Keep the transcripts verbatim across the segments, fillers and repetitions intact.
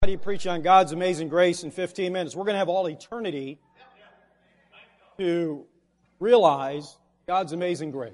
do you preach on God's amazing grace in fifteen minutes? We're going to have all eternity to realize God's amazing grace.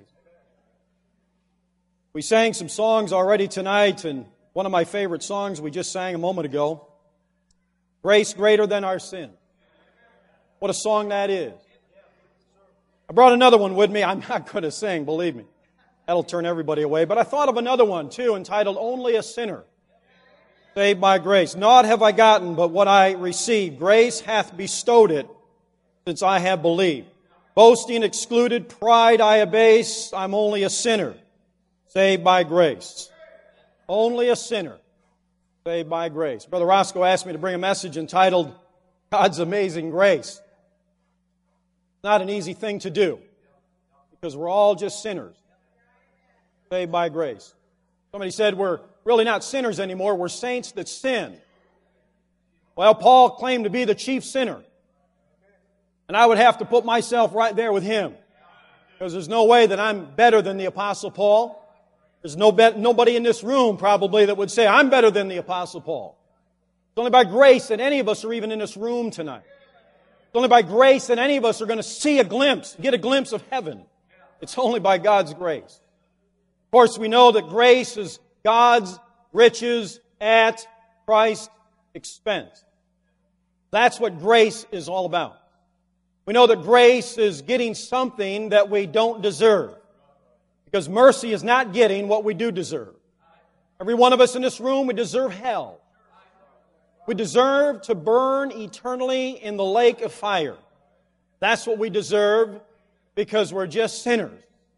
We sang some songs already tonight, and one of my favorite songs we just sang a moment ago, Grace Greater Than Our Sin. What a song that is. I brought another one with me. I'm not going to sing, believe me. That'll turn everybody away. But I thought of another one, too, entitled Only a Sinner Saved by Grace. Naught have I gotten but what I received. Grace hath bestowed it since I have believed. Boasting excluded, pride I abase. I'm only a sinner saved by grace. Only a sinner saved by grace. Brother Roscoe asked me to bring a message entitled God's Amazing Grace. Not an easy thing to do, because we're all just sinners saved by grace. Somebody said we're really not sinners anymore, we're saints that sin. Well, Paul claimed to be the chief sinner, and I would have to put myself right there with him, because there's no way that I'm better than the Apostle Paul. There's no be- nobody in this room probably that would say, I'm better than the Apostle Paul. It's only by grace that any of us are even in this room tonight. It's only by grace that any of us are going to see a glimpse, get a glimpse of heaven. It's only by God's grace. Of course, we know that grace is God's riches at Christ's expense. That's what grace is all about. We know that grace is getting something that we don't deserve, because mercy is not getting what we do deserve. Every one of us in this room, we deserve hell. We deserve to burn eternally in the lake of fire. That's what we deserve, because we're just sinners.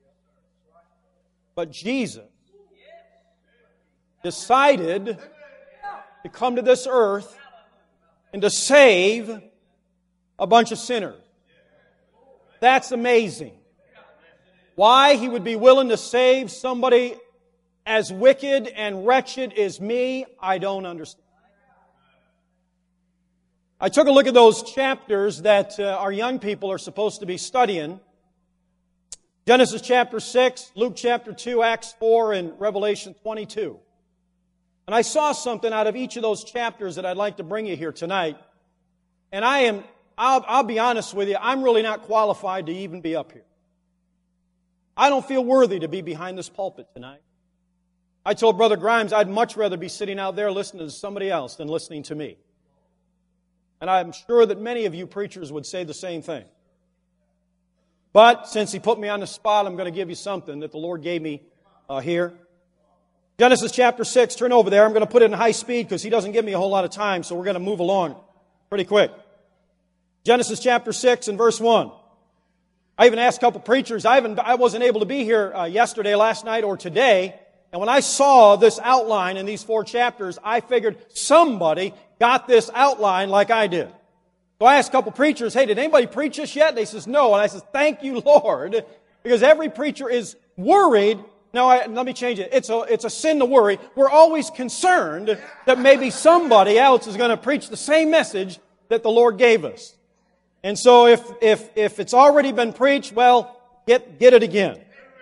But Jesus decided to come to this earth and to save a bunch of sinners. That's amazing. Why He would be willing to save somebody as wicked and wretched as me, I don't understand. I took a look at those chapters that uh, our young people are supposed to be studying. Genesis chapter six, Luke chapter two, Acts four, and Revelation twenty-two. And I saw something out of each of those chapters that I'd like to bring you here tonight. And I am, I'll, I'll be honest with you, I'm really not qualified to even be up here. I don't feel worthy to be behind this pulpit tonight. I told Brother Grimes I'd much rather be sitting out there listening to somebody else than listening to me. And I'm sure that many of you preachers would say the same thing. But since He put me on the spot, I'm going to give you something that the Lord gave me uh, here. Genesis chapter six, turn over there. I'm going to put it in high speed because He doesn't give me a whole lot of time, so we're going to move along pretty quick. Genesis chapter six and verse one. I even asked a couple preachers. I, haven't, I wasn't able to be here uh, yesterday, last night, or today. And when I saw this outline in these four chapters, I figured somebody got this outline like I did. So I asked a couple preachers, hey, did anybody preach this yet? And they says, no. And I says, thank you, Lord, because every preacher is worried. Now, I, let me change it. It's a, it's a sin to worry. We're always concerned that maybe somebody else is going to preach the same message that the Lord gave us. And so if, if, if it's already been preached, well, get, get it again.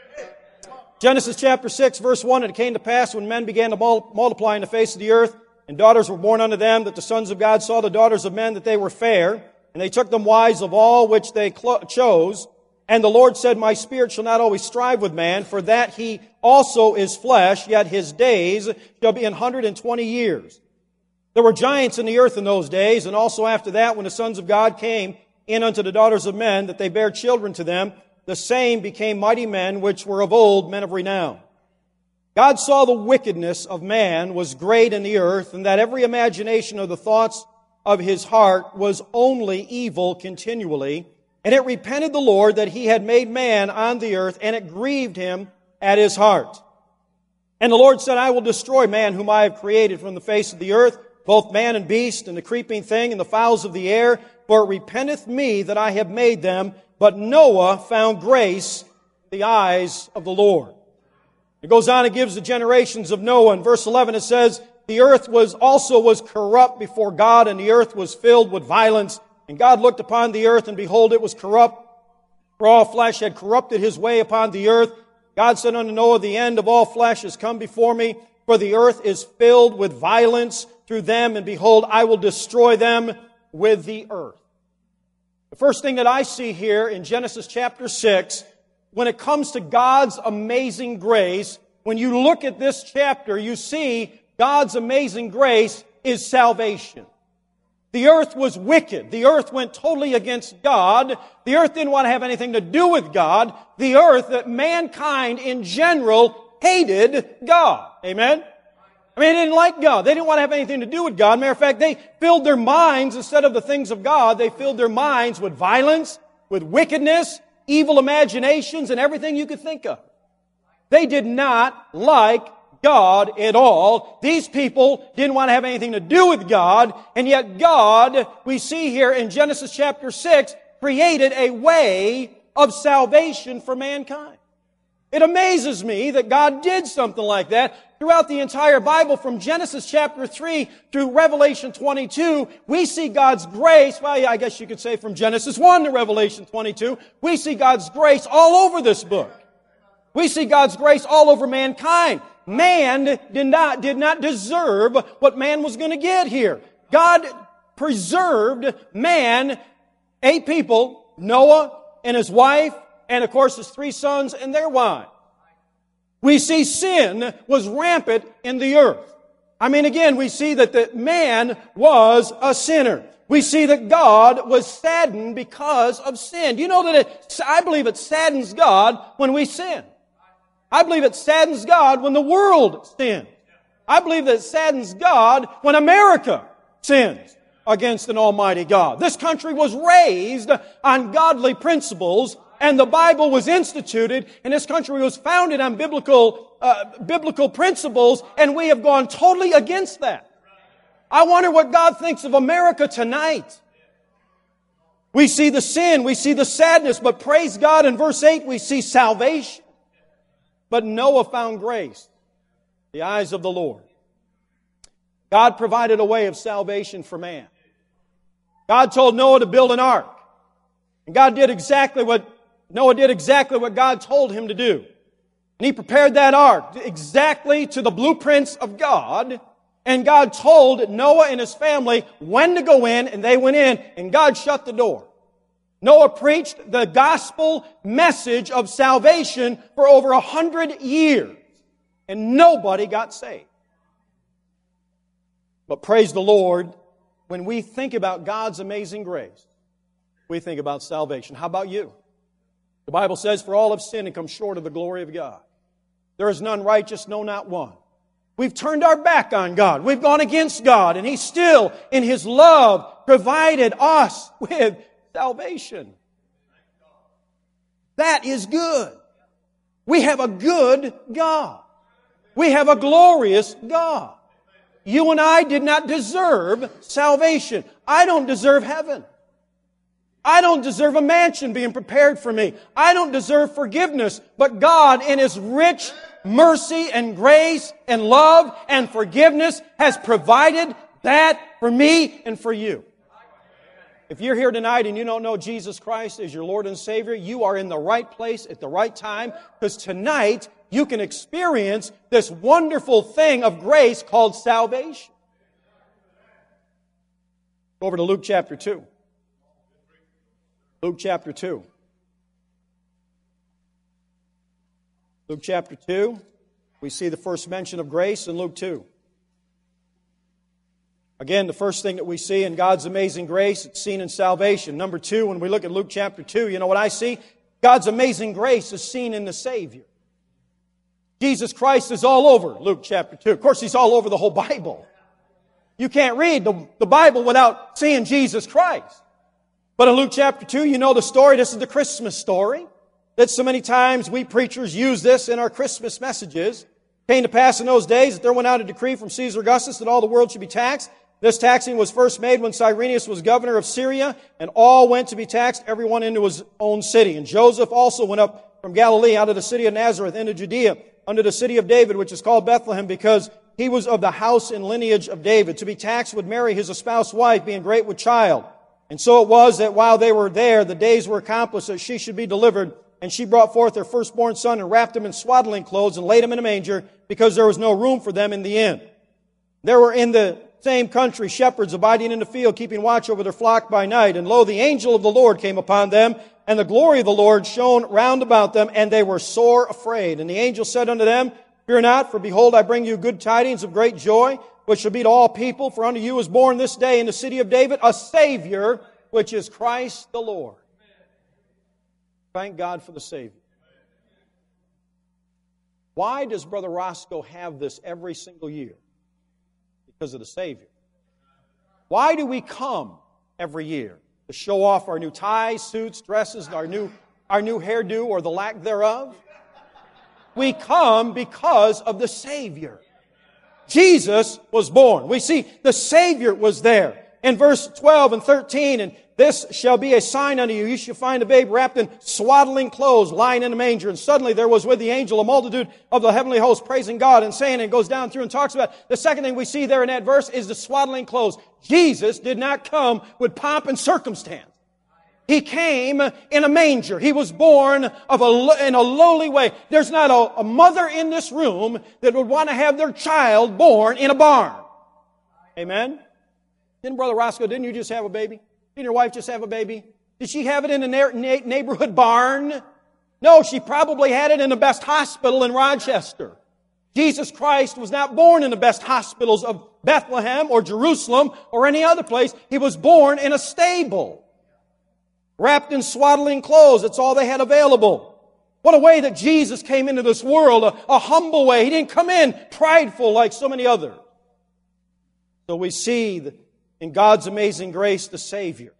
Genesis chapter six, verse one, and it came to pass when men began to mul- multiply in the face of the earth, and daughters were born unto them, that the sons of God saw the daughters of men that they were fair, and they took them wives of all which they clo- chose. And the Lord said, my spirit shall not always strive with man, for that he also is flesh, yet his days shall be an hundred and twenty years. There were giants in the earth in those days, and also after that, when the sons of God came in unto the daughters of men, that they bare children to them, the same became mighty men, which were of old, men of renown. God saw the wickedness of man was great in the earth, and that every imagination of the thoughts of his heart was only evil continually. And it repented the Lord that He had made man on the earth, and it grieved Him at His heart. And the Lord said, I will destroy man whom I have created from the face of the earth, both man and beast, and the creeping thing, and the fowls of the air, for it repenteth me that I have made them. But Noah found grace in the eyes of the Lord. It goes on and gives the generations of Noah. In verse eleven it says, the earth was also was corrupt before God, and the earth was filled with violence. And God looked upon the earth, and behold, it was corrupt, for all flesh had corrupted his way upon the earth. God said unto Noah, the end of all flesh is come before me, for the earth is filled with violence. through them, and behold, I will destroy them with the earth. The first thing that I see here in Genesis chapter six, when it comes to God's amazing grace, when you look at this chapter, you see God's amazing grace is salvation. The earth was wicked. The earth went totally against God. The earth didn't want to have anything to do with God. The earth, that mankind in general, hated God. Amen? I mean, they didn't like God. They didn't want to have anything to do with God. Matter of fact, they filled their minds, instead of the things of God, they filled their minds with violence, with wickedness, evil imaginations, and everything you could think of. They did not like God at all. These people didn't want to have anything to do with God, and yet God, we see here in Genesis chapter six, created a way of salvation for mankind. It amazes me that God did something like that. Throughout the entire Bible, from Genesis chapter three through Revelation twenty-two, we see God's grace. Well, yeah, I guess you could say from Genesis one to Revelation twenty-two, we see God's grace all over this book. We see God's grace all over mankind. Man did not, did not deserve what man was going to get here. God preserved man, eight people, Noah and his wife, and of course his three sons and their wives. We see sin was rampant in the earth. I mean, again, we see that the man was a sinner. We see that God was saddened because of sin. Do you know that it, I believe it saddens God when we sin. I believe it saddens God when the world sins. I believe that it saddens God when America sins against an almighty God. This country was raised on godly principles, and the Bible was instituted, and this country was founded on biblical, uh, biblical principles, and we have gone totally against that. I wonder what God thinks of America tonight. We see the sin, we see the sadness, but praise God, in verse eight we see salvation. But Noah found grace in the eyes of the Lord. God provided a way of salvation for man. God told Noah to build an ark. And God did exactly what, Noah did exactly what God told him to do. And he prepared that ark exactly to the blueprints of God. And God told Noah and his family when to go in, and they went in, and God shut the door. Noah preached the gospel message of salvation for over a hundred years, and nobody got saved. But praise the Lord, when we think about God's amazing grace, we think about salvation. How about you? The Bible says, for all have sinned and come short of the glory of God. There is none righteous, no, not one. We've turned our back on God. We've gone against God, and He still, in His love, provided us with salvation. That is good. We have a good God. We have a glorious God. You and I did not deserve salvation. I don't deserve heaven. I don't deserve a mansion being prepared for me. I don't deserve forgiveness. But God, in His rich mercy and grace and love and forgiveness, has provided that for me and for you. If you're here tonight and you don't know Jesus Christ as your Lord and Savior, you are in the right place at the right time, because tonight you can experience this wonderful thing of grace called salvation. Go over to Luke chapter two. Luke chapter two. Luke chapter two, we see the first mention of grace in Luke two. Again, the first thing that we see in God's amazing grace, it's seen in salvation. Number two, when we look at Luke chapter two, you know what I see? God's amazing grace is seen in the Savior. Jesus Christ is all over Luke chapter two. Of course, He's all over the whole Bible. You can't read the, the Bible without seeing Jesus Christ. But in Luke chapter two, you know the story. This is the Christmas story. That so many times we preachers use this in our Christmas messages. It came to pass in those days that there went out a decree from Caesar Augustus that all the world should be taxed. This taxing was first made when Cyrenius was governor of Syria, and all went to be taxed, everyone into his own city. And Joseph also went up from Galilee out of the city of Nazareth into Judea, unto the city of David, which is called Bethlehem, because he was of the house and lineage of David, to be taxed with Mary, his espoused wife, being great with child. And so it was that while they were there, the days were accomplished that she should be delivered. And she brought forth her firstborn son and wrapped him in swaddling clothes and laid him in a manger, because there was no room for them in the inn. There were in the same country shepherds abiding in the field, keeping watch over their flock by night. And lo, the angel of the Lord came upon them, and the glory of the Lord shone round about them, and they were sore afraid. And the angel said unto them, Fear not, for behold, I bring you good tidings of great joy, which shall be to all people. For unto you is born this day in the city of David a Savior, which is Christ the Lord. Thank God for the Savior. Why does Brother Roscoe have this every single year? Because of the Savior. Why do we come every year? To show off our new ties, suits, dresses, our new, our new hairdo or the lack thereof? We come because of the Savior. Jesus was born. We see the Savior was there. In verse twelve and thirteen, and this shall be a sign unto you. You shall find a babe wrapped in swaddling clothes, lying in a manger. And suddenly there was with the angel a multitude of the heavenly host praising God and saying, and goes down through and talks about. The second thing we see there in that verse is the swaddling clothes. Jesus did not come with pomp and circumstance. He came in a manger. He was born of a, in a lowly way. There's not a, a mother in this room that would want to have their child born in a barn. Amen? Didn't Brother Roscoe, didn't you just have a baby? Didn't your wife just have a baby? Did she have it in a na- neighborhood barn? No, she probably had it in the best hospital in Rochester. Jesus Christ was not born in the best hospitals of Bethlehem or Jerusalem or any other place. He was born in a stable, wrapped in swaddling clothes. That's all they had available. What a way that Jesus came into this world, a, a humble way. He didn't come in prideful like so many others. So we see that in God's amazing grace, the Savior.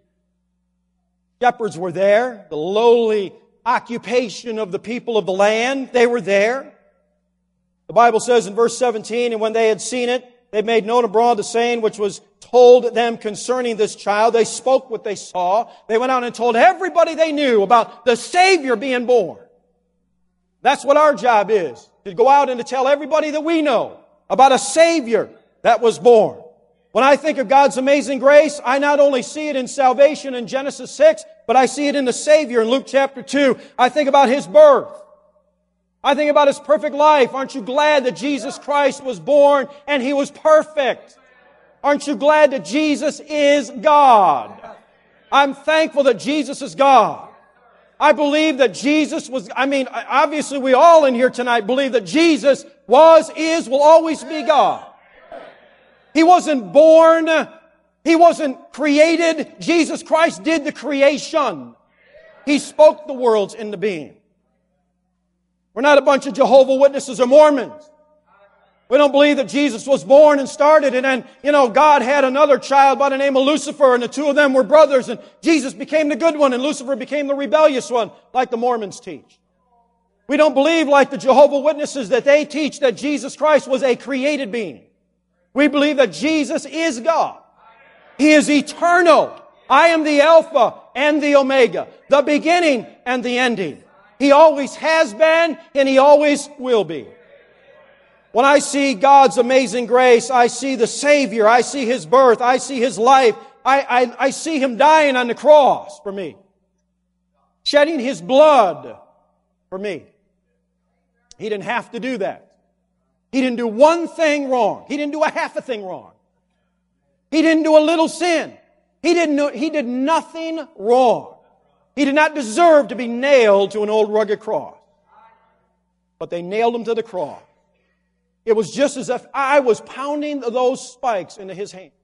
Shepherds were there. The lowly occupation of the people of the land, they were there. The Bible says in verse seventeen, and when they had seen it, they made known abroad the saying which was told them concerning this child. They spoke what they saw. They went out and told everybody they knew about the Savior being born. That's what our job is, to go out and to tell everybody that we know about a Savior that was born. When I think of God's amazing grace, I not only see it in salvation in Genesis six, but I see it in the Savior in Luke chapter two. I think about His birth. I think about His perfect life. Aren't you glad that Jesus Christ was born and He was perfect? Aren't you glad that Jesus is God? I'm thankful that Jesus is God. I believe that Jesus was, I mean, obviously we all in here tonight believe that Jesus was, is, will always be God. He wasn't born. He wasn't created. Jesus Christ did the creation. He spoke the worlds into being. We're not a bunch of Jehovah's Witnesses or Mormons. We don't believe that Jesus was born and started and then, you know, God had another child by the name of Lucifer and the two of them were brothers and Jesus became the good one and Lucifer became the rebellious one like the Mormons teach. We don't believe like the Jehovah's Witnesses that they teach that Jesus Christ was a created being. We believe that Jesus is God. He is eternal. I am the Alpha and the Omega, the beginning and the ending. He always has been and He always will be. When I see God's amazing grace, I see the Savior, I see His birth, I see His life, I, I, I see Him dying on the cross for me, shedding His blood for me. He didn't have to do that. He didn't do one thing wrong. He didn't do a half a thing wrong. He didn't do a little sin. He didn't do, he did nothing wrong. He did not deserve to be nailed to an old rugged cross. But they nailed Him to the cross. It was just as if I was pounding those spikes into His hand.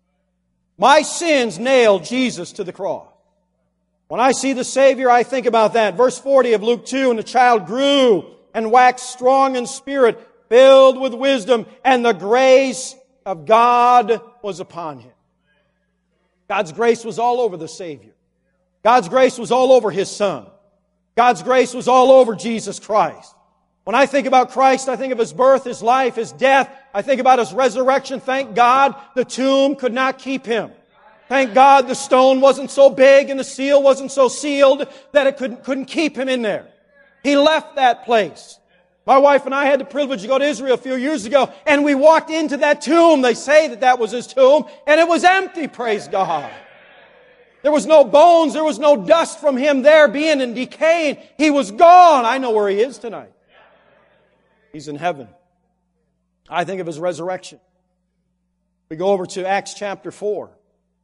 My sins nailed Jesus to the cross. When I see the Savior, I think about that. Verse forty of Luke two, and the child grew and waxed strong in spirit, filled with wisdom, and the grace of God was upon Him. God's grace was all over the Savior. God's grace was all over His Son. God's grace was all over Jesus Christ. When I think about Christ, I think of His birth, His life, His death. I think about His resurrection. Thank God the tomb could not keep Him. Thank God the stone wasn't so big and the seal wasn't so sealed that it couldn't, couldn't keep Him in there. He left that place. My wife and I had the privilege to go to Israel a few years ago, and we walked into that tomb. They say that that was His tomb, and it was empty, praise God. There was no bones, there was no dust from Him there being and decaying. He was gone. I know where He is tonight. He's in heaven. I think of His resurrection. We go over to Acts chapter four.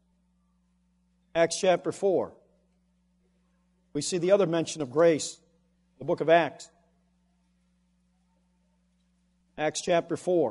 Acts chapter four. We see the other mention of grace, the book of Acts. Acts chapter four.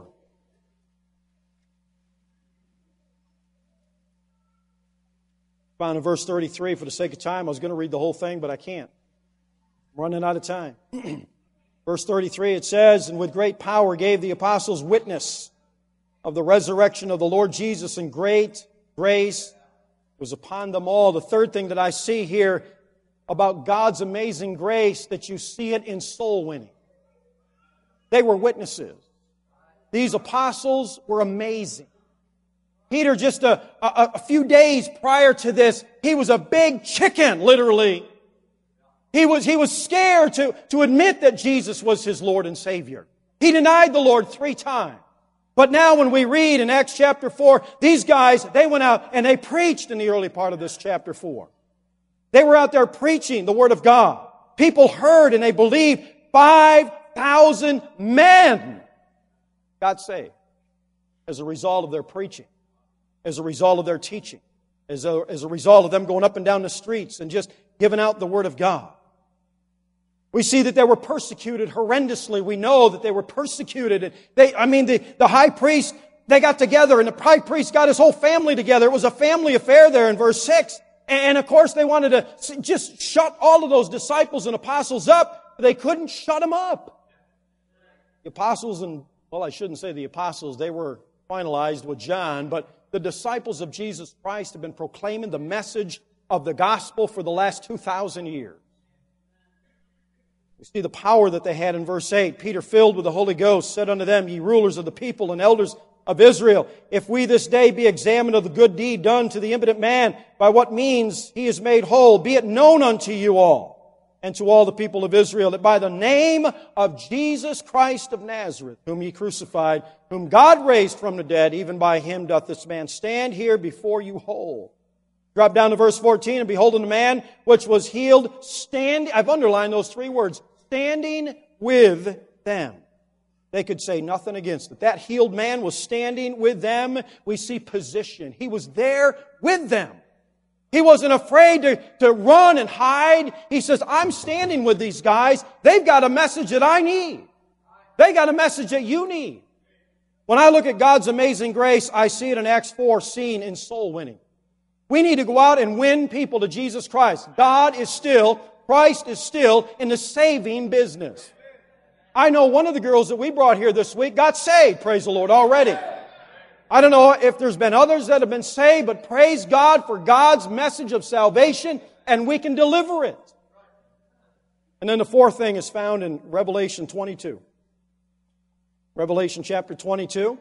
Found in verse thirty-three. For the sake of time, I was going to read the whole thing, but I can't. I'm running out of time. Verse thirty-three, it says, "And with great power gave the apostles witness of the resurrection of the Lord Jesus, and great grace was upon them all." The third thing that I see here about God's amazing grace, that you see it in soul winning. They were witnesses. These apostles were amazing. Peter, just a, a, a few days prior to this, he was a big chicken, literally. He was, he was scared to, to admit that Jesus was his Lord and Savior. He denied the Lord three times. But now when we read in Acts chapter four, these guys, they went out and they preached in the early part of this chapter four. They were out there preaching the Word of God. People heard and they believed. five thousand men got saved as a result of their preaching, as a result of their teaching, as a, as a result of them going up and down the streets and just giving out the Word of God. We see that they were persecuted horrendously. We know that they were persecuted. And they, I mean, the, the high priest, they got together and the high priest got his whole family together. It was a family affair there in verse six. And of course they wanted to just shut all of those disciples and apostles up, but they couldn't shut them up. The apostles and, well, I shouldn't say the apostles, they were finalized with John, but the disciples of Jesus Christ have been proclaiming the message of the gospel for the last two thousand years. We see the power that they had in verse eight. Peter, filled with the Holy Ghost, said unto them, "Ye rulers of the people and elders of Israel, if we this day be examined of the good deed done to the impotent man, by what means he is made whole, be it known unto you all, and to all the people of Israel, that by the name of Jesus Christ of Nazareth, whom ye crucified, whom God raised from the dead, even by him doth this man stand here before you whole." Drop down to verse fourteen, "And behold, a man which was healed, standing," I've underlined those three words, "standing with them." They could say nothing against it. That healed man was standing with them. We see position. He was there with them. He wasn't afraid to, to run and hide. He says, "I'm standing with these guys. They've got a message that I need. They got a message that you need." When I look at God's amazing grace, I see it in Acts four, seen in soul winning. We need to go out and win people to Jesus Christ. God is still, Christ is still in the saving business. I know one of the girls that we brought here this week got saved, praise the Lord, already. I don't know if there's been others that have been saved, but praise God for God's message of salvation, and we can deliver it. And then the fourth thing is found in Revelation twenty-two. Revelation chapter twenty-two.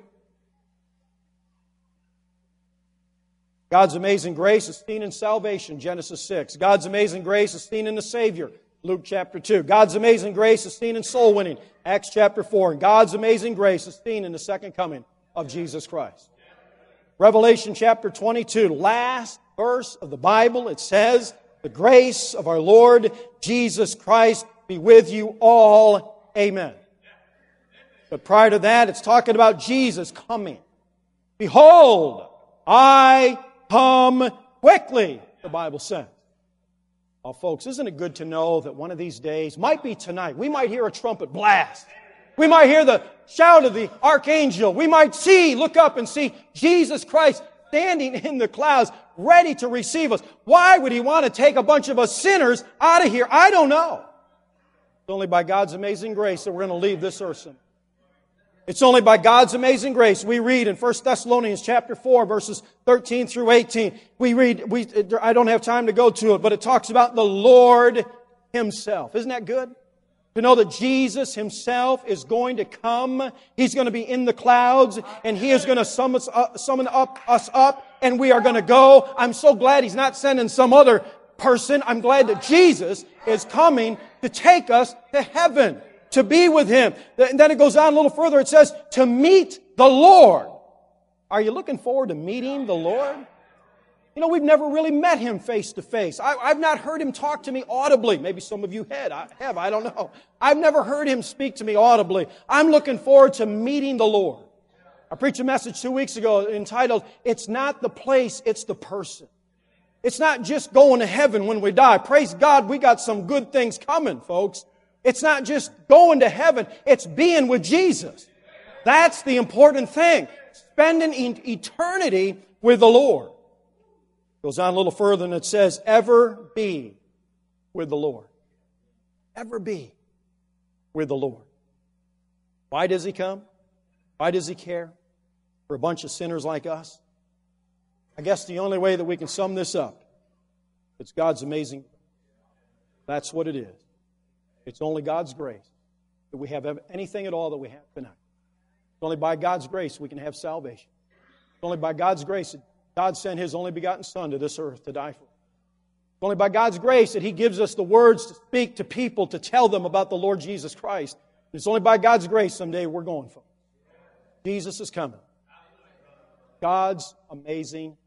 God's amazing grace is seen in salvation, Genesis six. God's amazing grace is seen in the Savior, Luke chapter two. God's amazing grace is seen in soul winning, Acts chapter four. And God's amazing grace is seen in the second coming of Jesus Christ. Revelation chapter twenty-two, last verse of the Bible, it says, "The grace of our Lord Jesus Christ be with you all. Amen." But prior to that, it's talking about Jesus coming. "Behold, I come quickly," the Bible says. Oh, folks, isn't it good to know that one of these days, might be tonight, we might hear a trumpet blast. We might hear the shout of the archangel. We might see, look up and see Jesus Christ standing in the clouds, ready to receive us. Why would He want to take a bunch of us sinners out of here? I don't know. It's only by God's amazing grace that we're going to leave this earth. It's only by God's amazing grace. We read in First Thessalonians chapter four, verses thirteen through eighteen. We read, we, I don't have time to go to it, but it talks about the Lord Himself. Isn't that good? To know that Jesus Himself is going to come. He's going to be in the clouds, and He is going to summon us up, summon up, us up, and we are going to go. I'm so glad He's not sending some other person. I'm glad that Jesus is coming to take us to heaven, to be with Him. And then it goes on a little further. It says, to meet the Lord. Are you looking forward to meeting the Lord? You know, we've never really met Him face to face. I, I've not heard Him talk to me audibly. Maybe some of you had. I have. I don't know. I've never heard Him speak to me audibly. I'm looking forward to meeting the Lord. I preached a message two weeks ago entitled, It's Not the Place, It's the Person. It's not just going to heaven when we die. Praise God, we got some good things coming, folks. It's not just going to heaven, it's being with Jesus. That's the important thing. Spending eternity with the Lord. Goes on a little further and it says, ever be with the Lord. Ever be with the Lord. Why does He come? Why does He care for a bunch of sinners like us? I guess the only way that we can sum this up, it's God's amazing. That's what it is. It's only God's grace that we have anything at all that we have tonight. It's only by God's grace we can have salvation. It's only by God's grace that God sent His only begotten Son to this earth to die for us. It's only by God's grace that He gives us the words to speak to people to tell them about the Lord Jesus Christ. It's only by God's grace someday we're going for. Jesus is coming. God's amazing